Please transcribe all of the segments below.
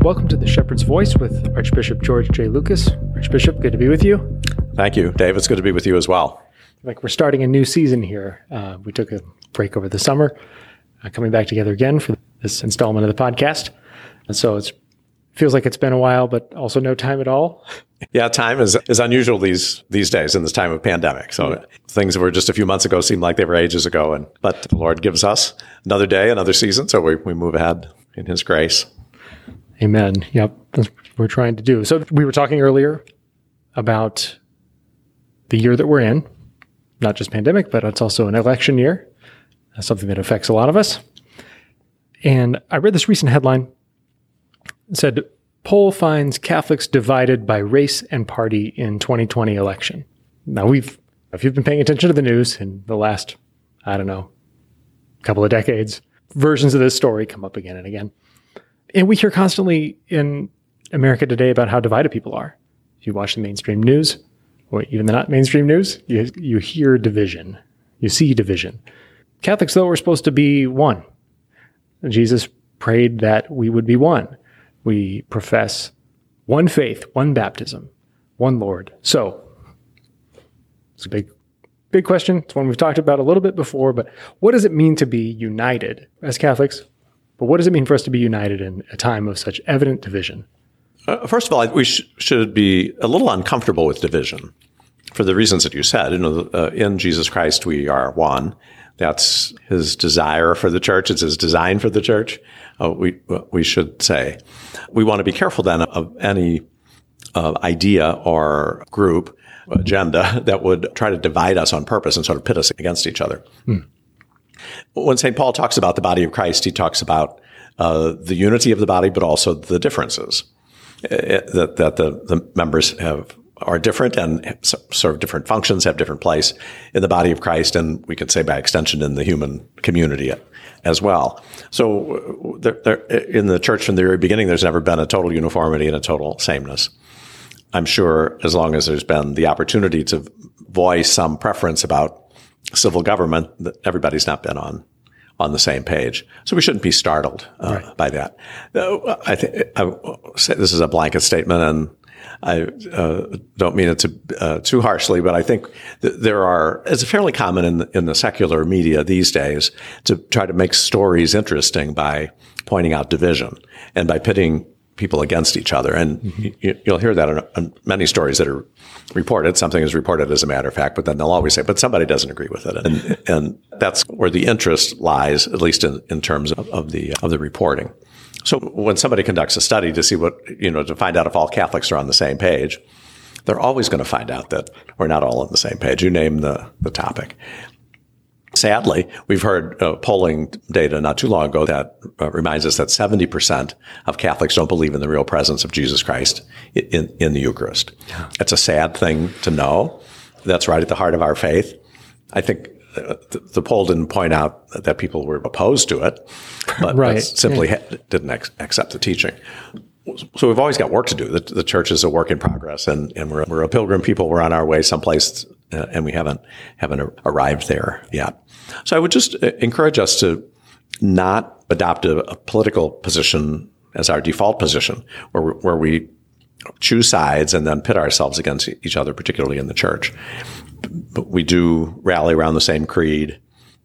Welcome to the Shepherd's Voice with Archbishop George J. Lucas. Archbishop, good to be with you. Thank you, Dave. It's good to be with you as well. Like we're starting a new season here. We took a break over the summer, coming back together again for this installment of the podcast. And so it feels like it's been a while, but also no time at all. Yeah, time is unusual these days in this time of pandemic. So things that were just a few months ago seem like they were ages ago. But the Lord gives us another day, another season. So we move ahead in His grace. Amen. Yep. That's what we're trying to do. So we were talking earlier about the year that we're in, not just pandemic, but it's also an election year, something that affects a lot of us. And I read this recent headline. It said, poll finds Catholics divided by race and party in 2020 election. Now if you've been paying attention to the news in the last, couple of decades, versions of this story come up again and again. And we hear constantly in America today about how divided people are. If you watch the mainstream news, or even the not mainstream news, you hear division. You see division. Catholics, though, are supposed to be one. Jesus prayed that we would be one. We profess one faith, one baptism, one Lord. So, it's a big question. It's one we've talked about a little bit before, but what does it mean to be united as Catholics? But what does it mean for us to be united in a time of such evident division? First of all, we should be a little uncomfortable with division for the reasons that you said. In Jesus Christ, we are one. That's His desire for the church. It's His design for the church. We should say. We want to be careful then of any idea or group agenda that would try to divide us on purpose and sort of pit us against each other. When St. Paul talks about the body of Christ, he talks about the unity of the body, but also the differences that the members are different and serve different functions, have different place in the body of Christ, and we could say by extension in the human community as well. So in the church from the very beginning, there's never been a total uniformity and a total sameness. I'm sure as long as there's been the opportunity to voice some preference about civil government, everybody's not been on the same page. So we shouldn't be startled by that. I say this is a blanket statement, and I don't mean it too harshly, but I think it's fairly common in the secular media these days to try to make stories interesting by pointing out division and by pitting people against each other. And you'll hear that on many stories that are reported. Something is reported as a matter of fact, but then they'll always say, but somebody doesn't agree with it. And that's where the interest lies, at least in terms of the reporting. So when somebody conducts a study to see to find out if all Catholics are on the same page, they're always going to find out that we're not all on the same page. You name the topic. Sadly, we've heard polling data not too long ago that reminds us that 70% of Catholics don't believe in the real presence of Jesus Christ in the Eucharist. It's a sad thing to know. That's right at the heart of our faith. I think the poll didn't point out that people were opposed to it, but simply didn't accept the teaching. So we've always got work to do. The church is a work in progress, and we're a pilgrim people. We're on our way someplace, and we haven't arrived there yet. So I would just encourage us to not adopt a political position as our default position, where we choose sides and then pit ourselves against each other, particularly in the church. But we do rally around the same creed.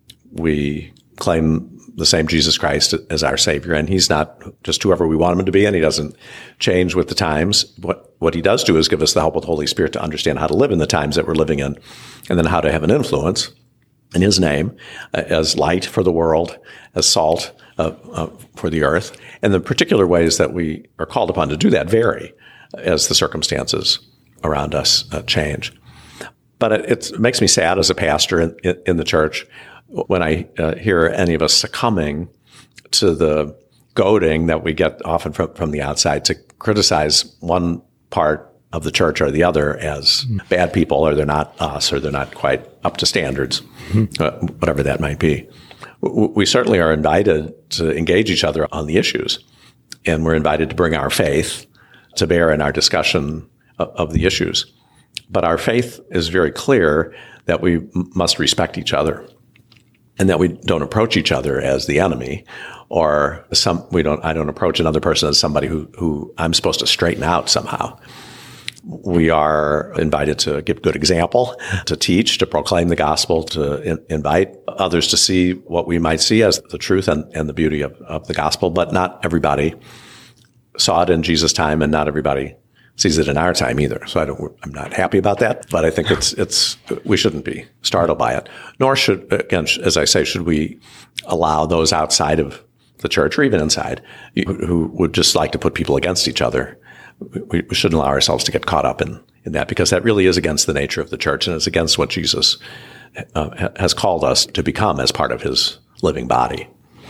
We claim the same Jesus Christ as our Savior, and He's not just whoever we want Him to be, and He doesn't change with the times. What He does do is give us the help of the Holy Spirit to understand how to live in the times that we're living in, and then how to have an influence in His name as light for the world, as salt for the earth. And the particular ways that we are called upon to do that vary as the circumstances around us change. But it makes me sad as a pastor in the church when I hear any of us succumbing to the goading that we get often from the outside to criticize one part of the church or the other as bad people, or they're not us, or they're not quite up to standards, whatever that might be. We certainly are invited to engage each other on the issues, and we're invited to bring our faith to bear in our discussion of the issues. But our faith is very clear that we must respect each other, and that we don't approach each other as the enemy or I don't approach another person as somebody who I'm supposed to straighten out somehow. We are invited to give good example, to teach, to proclaim the gospel, to invite others to see what we might see as the truth and the beauty of the gospel. But not everybody saw it in Jesus' time, and not everybody sees it in our time either. So I'm not happy about that, but I think we shouldn't be startled by it. Nor should, again, as I say, should we allow those outside of the church or even inside who would just like to put people against each other. We shouldn't allow ourselves to get caught up in that, because that really is against the nature of the church, and it's against what Jesus has called us to become as part of his living body.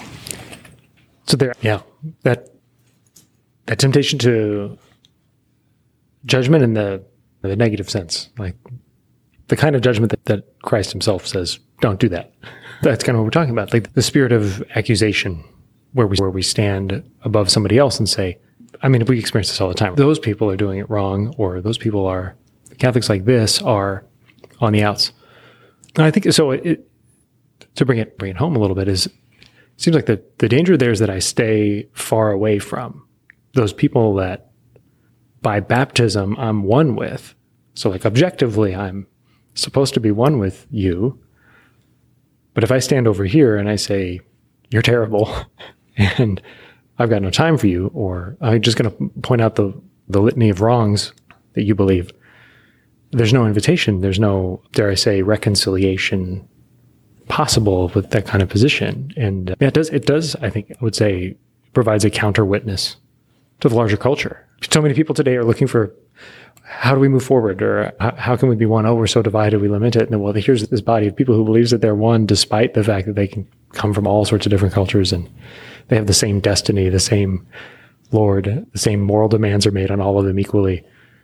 So that temptation to judgment in the negative sense, like the kind of judgment that Christ himself says, don't do that. That's kind of what we're talking about. Like the spirit of accusation, where we stand above somebody else and say, I mean, we experience this all the time. Those people are doing it wrong, or those people Catholics like this are on the outs. And I think so. To bring it home a little bit, it seems like the danger there is that I stay far away from those people that by baptism I'm one with. So like objectively, I'm supposed to be one with you. But if I stand over here and I say, you're terrible, and I've got no time for you, or I'm just going to point out the litany of wrongs that you believe, there's no invitation. There's no, dare I say, reconciliation possible with that kind of position. And it does, I think, I would say, provides a counter witness to the larger culture. So many people today are looking for, how do we move forward? Or how can we be one? Oh, we're so divided, we limit it. And then, well, here's this body of people who believes that they're one, despite the fact that they can come from all sorts of different cultures, and they have the same destiny, the same Lord, the same moral demands are made on all of them equally.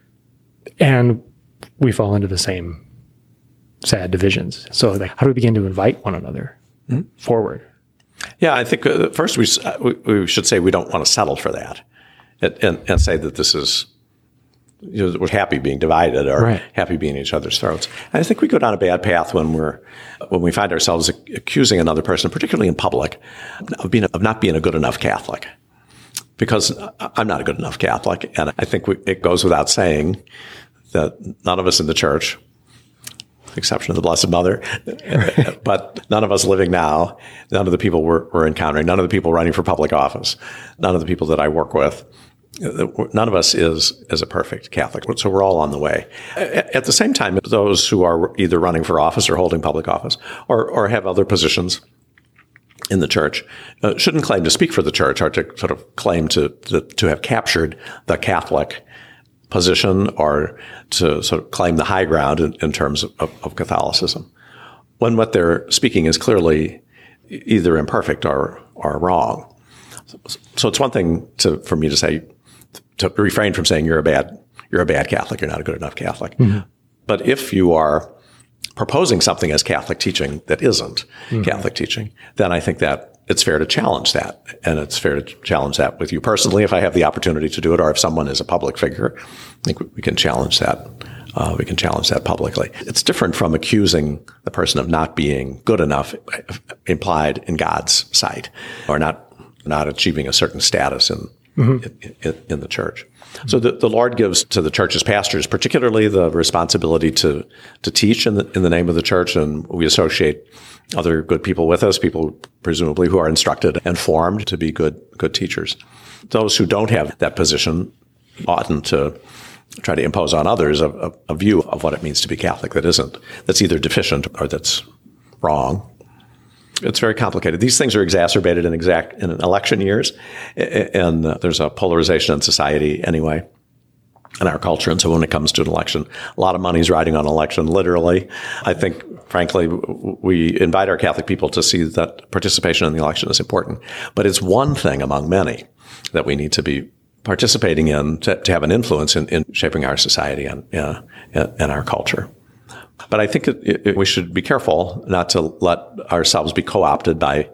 And we fall into the same sad divisions. So like, how do we begin to invite one another forward? Yeah, I think first we should say we don't want to settle for that, and say that this is, we're happy being divided, or happy being in each other's throats. And I think we go down a bad path when we find ourselves accusing another person, particularly in public, of not being a good enough Catholic. Because I'm not a good enough Catholic, and I think it goes without saying that none of us in the church, with the exception of the Blessed Mother, but none of us living now, none of the people we're encountering, none of the people running for public office, none of the people that I work with, none of us is a perfect Catholic. So we're all on the way. At the same time, those who are either running for office or holding public office or have other positions in the church shouldn't claim to speak for the church, or to sort of claim to have captured the Catholic position, or to sort of claim the high ground in terms of Catholicism, when what they're speaking is clearly either imperfect or wrong. So it's one thing for me to say, to refrain from saying you're a bad Catholic, you're not a good enough Catholic. Mm-hmm. But if you are proposing something as Catholic teaching that isn't Catholic teaching, then I think that it's fair to challenge that. And it's fair to challenge that with you personally, if I have the opportunity to do it, or if someone is a public figure. I think we can challenge that. We can challenge that publicly. It's different from accusing the person of not being good enough, implied in God's sight, or not achieving a certain status in the church. So the Lord gives to the church's pastors, particularly, the responsibility to teach in the name of the church, and we associate other good people with us, people presumably who are instructed and formed to be good teachers. Those who don't have that position oughtn't to try to impose on others a view of what it means to be Catholic that's either deficient or that's wrong. It's very complicated. These things are exacerbated in election years, and there's a polarization in society anyway, in our culture. And so when it comes to an election, a lot of money's riding on an election, literally. I think, frankly, we invite our Catholic people to see that participation in the election is important. But it's one thing among many that we need to be participating in to have an influence in shaping our society and our culture. But I think we should be careful not to let ourselves be co-opted by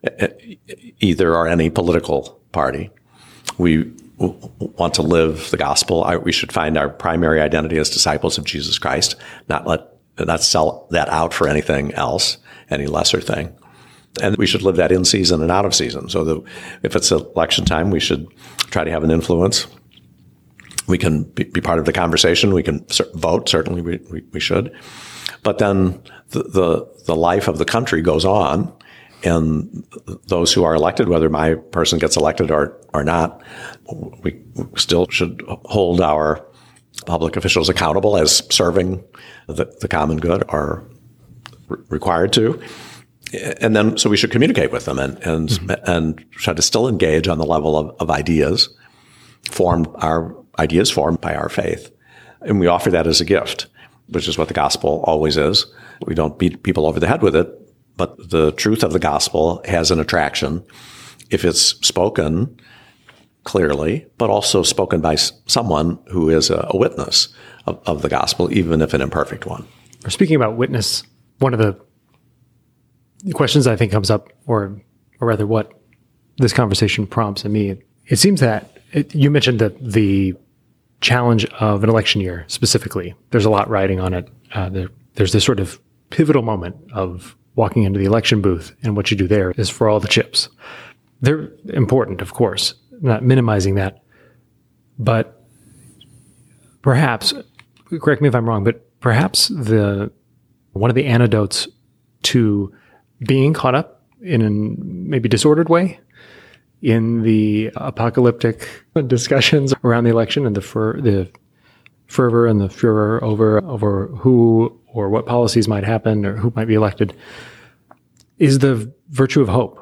either or any political party. We want to live the gospel. We should find our primary identity as disciples of Jesus Christ, not sell that out for anything else, any lesser thing. And we should live that in season and out of season. So if it's election time, we should try to have an influence. We can be part of the conversation. We can vote. Certainly we should. But then the life of the country goes on. And those who are elected, whether my person gets elected or not, we still should hold our public officials accountable as serving the common good are required to. And then, so we should communicate with them and try to still engage on the level of ideas, formed by our faith. And we offer that as a gift, which is what the gospel always is. We don't beat people over the head with it, but the truth of the gospel has an attraction if it's spoken clearly, but also spoken by someone who is a witness of the gospel, even if an imperfect one. Speaking about witness, one of the questions I think comes up, or rather what this conversation prompts in me, it seems that you mentioned that the challenge of an election year specifically, there's a lot riding on it. There's this sort of pivotal moment of walking into the election booth, and what you do there is for all the chips. They're important, of course, not minimizing that, but perhaps, correct me if I'm wrong, but perhaps one of the antidotes to being caught up in a maybe disordered way in the apocalyptic discussions around the election and the fervor and the furor over who or what policies might happen or who might be elected is the virtue of hope.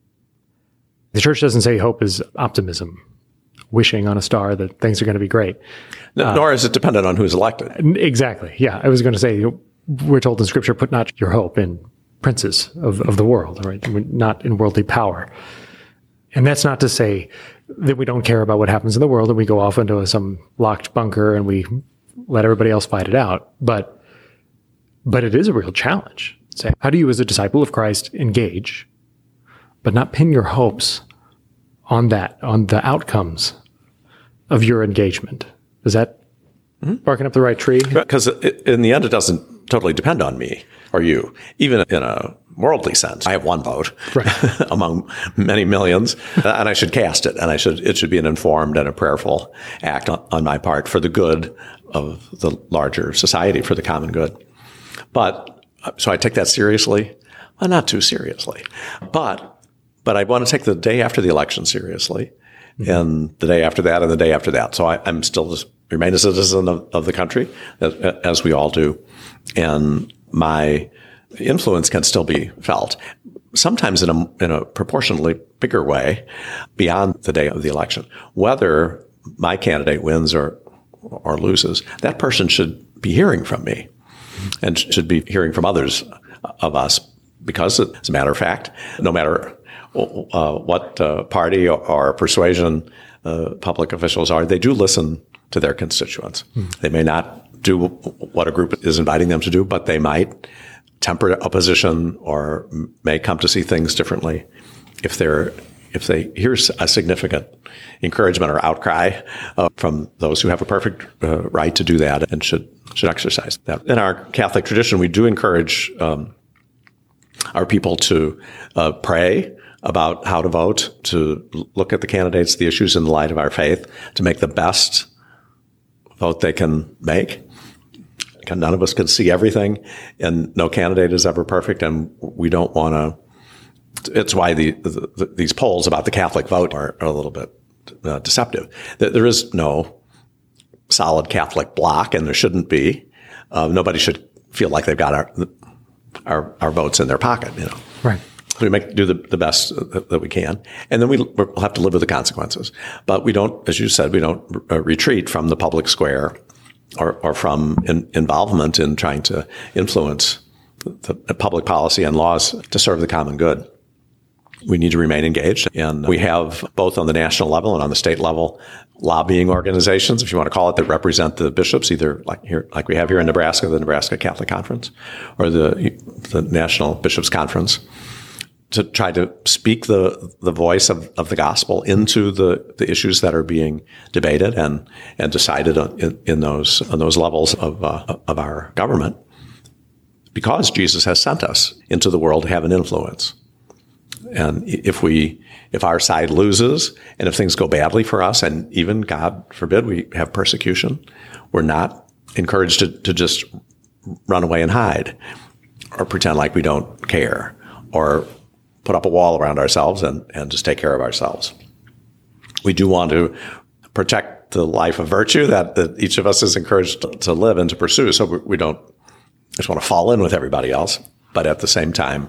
The church doesn't say hope is optimism, wishing on a star that things are going to be great. Nor is it dependent on who's elected. Exactly. Yeah. I was going to say, we're told in Scripture, put not your hope in princes of the world, right? Not in worldly power. And that's not to say that we don't care about what happens in the world and we go off into some locked bunker and we let everybody else fight it out. But it is a real challenge. Say, how do you as a disciple of Christ engage, but not pin your hopes on the outcomes of your engagement? Is that barking up the right tree? Because in the end, it doesn't totally depend on me or you, even in a worldly sense. I have one vote among many millions, and I should cast it, and it should be an informed and a prayerful act on my part for the good of the larger society, for the common good. So I take that seriously. Well, not too seriously, but I want to take the day after the election seriously, and the day after that, and the day after that. So I'm still remain a citizen of the country, as we all do, and my influence can still be felt, sometimes in a proportionally bigger way beyond the day of the election. Whether my candidate wins or loses, that person should be hearing from me and should be hearing from others of us, because as a matter of fact, no matter what party or persuasion public officials are, they do listen to their constituents. They may not do what a group is inviting them to do, but they might temper opposition or may come to see things differently if they hear a significant encouragement or outcry from those who have a perfect right to do that and should exercise that. In our Catholic tradition, we do encourage our people to pray about how to vote, to look at the candidates, the issues in the light of our faith, to make the best vote they can make. None of us can see everything, and no candidate is ever perfect, and we don't want to. It's why these polls about the Catholic vote are a little bit deceptive. There is no solid Catholic bloc, and there shouldn't be. Nobody should feel like they've got our votes in their pocket. Right. So we do the best that we can, and then we'll have to live with the consequences. But we don't, as you said, we don't retreat from the public square or from involvement in trying to influence the public policy and laws to serve the common good. We need to remain engaged, and we have both on the national level and on the state level lobbying organizations, if you want to call it, that represent the bishops, either like we have here in Nebraska, the Nebraska Catholic Conference, or the National Bishops' Conference, to try to speak the voice of the gospel into the issues that are being debated and decided on those levels of our government, because Jesus has sent us into the world to have an influence. And if our side loses, and if things go badly for us, and even, God forbid, we have persecution, we're not encouraged to just run away and hide or pretend like we don't care or put up a wall around ourselves and just take care of ourselves. We do want to protect the life of virtue that each of us is encouraged to live and to pursue. So we don't just want to fall in with everybody else. But at the same time,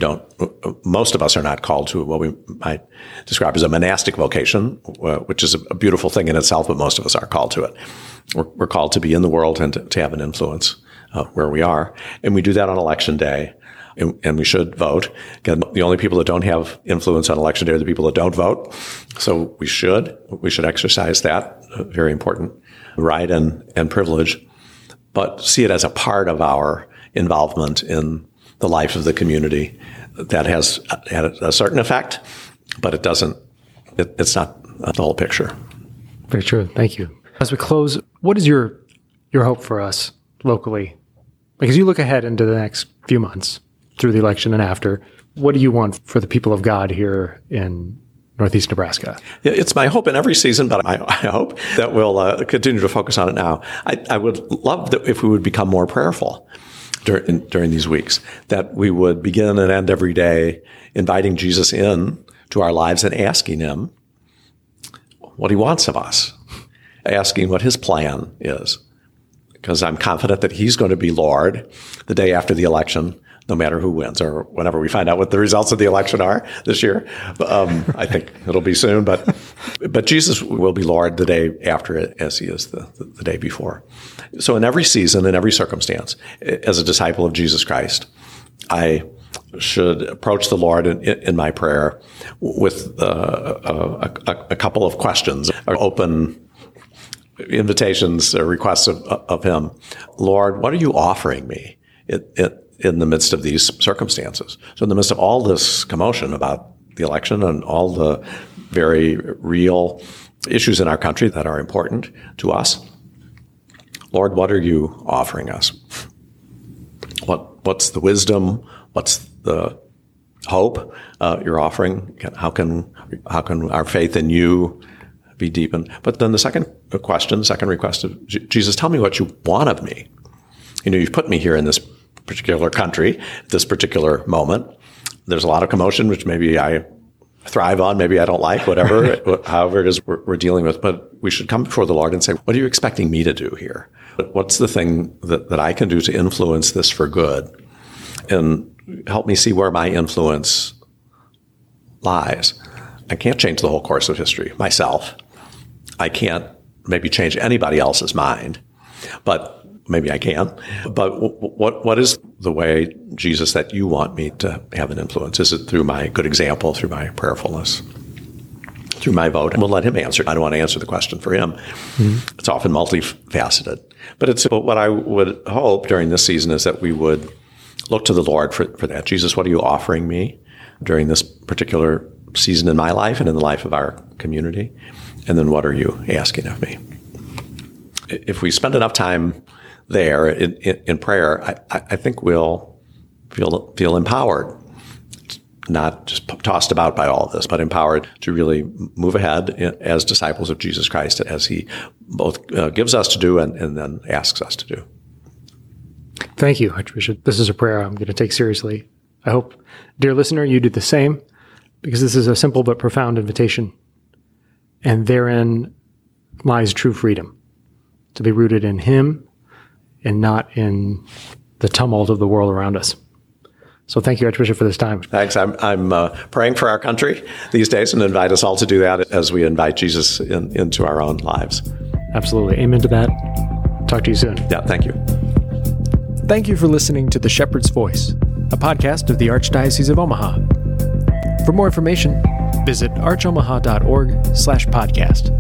most of us are not called to what we might describe as a monastic vocation, which is a beautiful thing in itself, but most of us aren't called to it. We're called to be in the world and to have an influence where we are. And we do that on Election Day, and we should vote. Again, the only people that don't have influence on Election Day are the people that don't vote. So we should exercise that very important right and privilege, but see it as a part of our involvement in the life of the community. That has had a certain effect, but it's not the whole picture. Very true. Thank you. As we close, what is your hope for us locally? Like, as you look ahead into the next few months through the election and after, what do you want for the people of God here in Northeast Nebraska? It's my hope in every season, but I hope that we'll continue to focus on it now. I would love that if we would become more prayerful during these weeks, that we would begin and end every day inviting Jesus in to our lives and asking him what he wants of us, asking what his plan is, because I'm confident that he's going to be Lord the day after the election, no matter who wins or whenever we find out what the results of the election are this year. I think it'll be soon, but Jesus will be Lord the day after it as he is the day before. So in every season, in every circumstance, as a disciple of Jesus Christ, I should approach the Lord in my prayer with a couple of questions, or open invitations or requests of him. Lord, what are you offering me in the midst of these circumstances? So in the midst of all this commotion about the election and all the very real issues in our country that are important to us, Lord, what are you offering us? What's the wisdom? What's the hope you're offering? How can our faith in you be deepened? But then the second request of Jesus, tell me what you want of me. You've put me here in this particular country, this particular moment. There's a lot of commotion, which maybe I thrive on, maybe I don't like, whatever, however it is we're dealing with. But we should come before the Lord and say, what are you expecting me to do here? What's the thing that I can do to influence this for good? And help me see where my influence lies. I can't change the whole course of history myself. I can't maybe change anybody else's mind, but maybe I can. But what is the way, Jesus, that you want me to have an influence? Is it through my good example, through my prayerfulness, through my vote? And we'll let him answer. I don't want to answer the question for him. Mm-hmm. It's often multifaceted. But what I would hope during this season is that we would look to the Lord for that. Jesus, what are you offering me during this particular season in my life and in the life of our community? And then what are you asking of me? If we spend enough time there in prayer, I think we'll feel empowered, not just tossed about by all of this, but empowered to really move ahead as disciples of Jesus Christ, as he both gives us to do and then asks us to do. Thank you, Archbishop. This is a prayer I'm going to take seriously. I hope, dear listener, you do the same, because this is a simple but profound invitation, and therein lies true freedom, to be rooted in him and not in the tumult of the world around us. So thank you, Archbishop, for this time. Thanks. I'm praying for our country these days and invite us all to do that as we invite Jesus into our own lives. Absolutely. Amen to that. Talk to you soon. Yeah, thank you. Thank you for listening to The Shepherd's Voice, a podcast of the Archdiocese of Omaha. For more information, visit archomaha.org/podcast.